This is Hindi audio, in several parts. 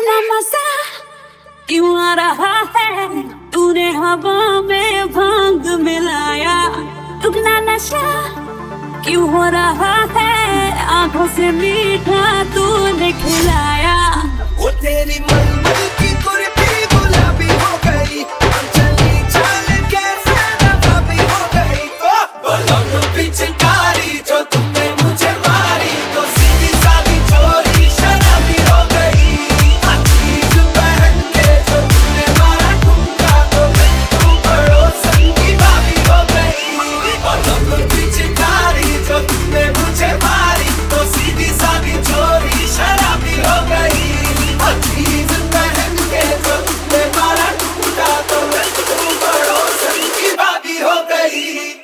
इतना मजा क्यों आ रहा है, तूने हवा में भांग मिलाया। दुगना नशा क्यों हो रहा है, आंखों से मीठा तूने खिलाया। वो तेरी मलमल की कुर्ती गुलाबी हो गई, चली चाल कैसे नवाबी हो गई। बलम पिचकारी जो तुमने मुझे मारी, तो सीधी सादी चोरी शराबी हो गई। अजीज पहन के जो तुमने मारा ठुमका, तो मैं तू पड़ोसन की भाभी हो गई। बलम पिचकारी जो तुमने मुझे मारी, तो सीधी सादी चोरी शराबी हो गई। अजीज पहन के जो तुमने मारा ठुमका, तो मैं तू पड़ोसन की भाभी हो गई।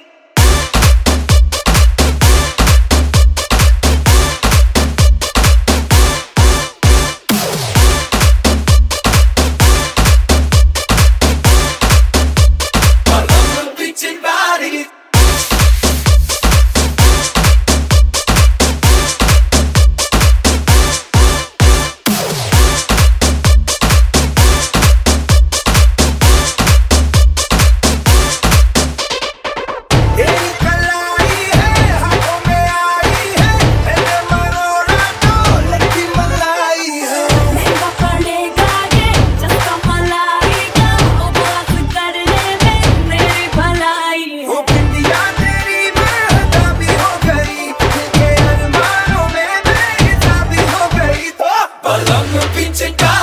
Body. तेरी कलाई है हाथों में आई है, मैंने मरोड़ा तो लड़की मलाई है। महंगा पड़ेगा ये चस्का मलाई का, वो बात करने में मेरी भलाई है। वो बिंदिया तेरी बेहदा भी हो गई, के अरमानों में बेहिसाबी हो गई। तो बलम पिचकारी